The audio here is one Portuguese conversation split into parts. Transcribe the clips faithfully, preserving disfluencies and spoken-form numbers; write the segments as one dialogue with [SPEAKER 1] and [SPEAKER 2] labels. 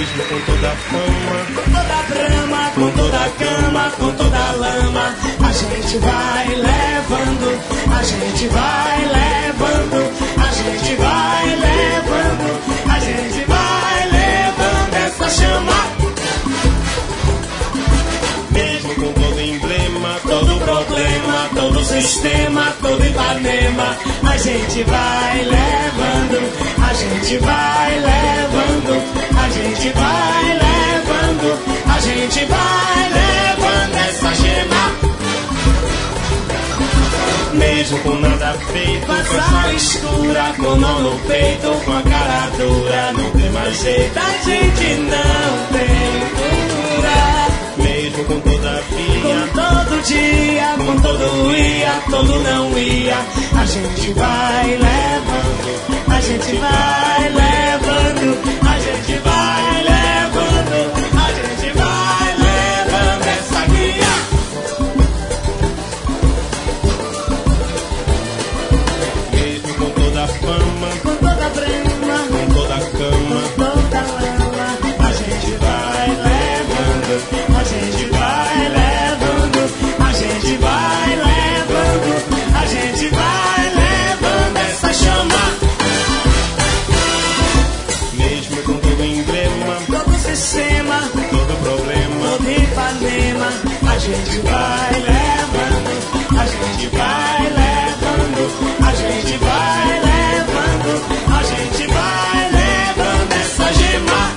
[SPEAKER 1] Mesmo com toda a fama,
[SPEAKER 2] com toda a brama, com toda a cama, com toda a lama, a gente vai levando, a gente vai levando, a gente vai levando, a gente vai levando essa chama.
[SPEAKER 1] mesmo com todo emblema,
[SPEAKER 2] Todo problema, todo sistema, todo Ipanema, a gente vai levando, a gente vai levando, a gente vai levando, a gente vai levando essa gema.
[SPEAKER 1] mesmo com nada feito,
[SPEAKER 2] Com a sala escura, com nó no peito, com a cara dura, não tem mais jeito, a gente não tem cura.
[SPEAKER 1] mesmo com toda a
[SPEAKER 2] Com
[SPEAKER 1] via,
[SPEAKER 2] todo dia, com todo ia, todo não ia, a gente vai levando, a gente vai levando, a gente vai levando, a gente vai levando essa guia.
[SPEAKER 1] mesmo com toda a fama,
[SPEAKER 2] Com toda a brema,
[SPEAKER 1] com toda a cama,
[SPEAKER 2] com toda a lama, a gente vai levando, a gente vai levando, a gente vai levando, a gente vai levando essa chama.
[SPEAKER 1] mesmo com todo emblema,
[SPEAKER 2] Todo sistema,
[SPEAKER 1] todo problema,
[SPEAKER 2] todo Ipanema, a gente vai levando, a gente vai levando, a gente vai levando, a gente vai levando essa gema.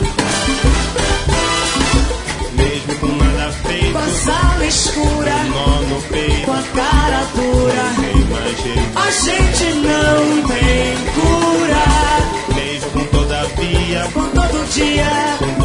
[SPEAKER 1] mesmo com nada feito,
[SPEAKER 2] Com a sala escura,
[SPEAKER 1] nó no peito,
[SPEAKER 2] com a cara dura,
[SPEAKER 1] tem mais jeito,
[SPEAKER 2] a gente não tem cura.
[SPEAKER 1] mesmo com toda a via,
[SPEAKER 2] Com todo dia,
[SPEAKER 1] com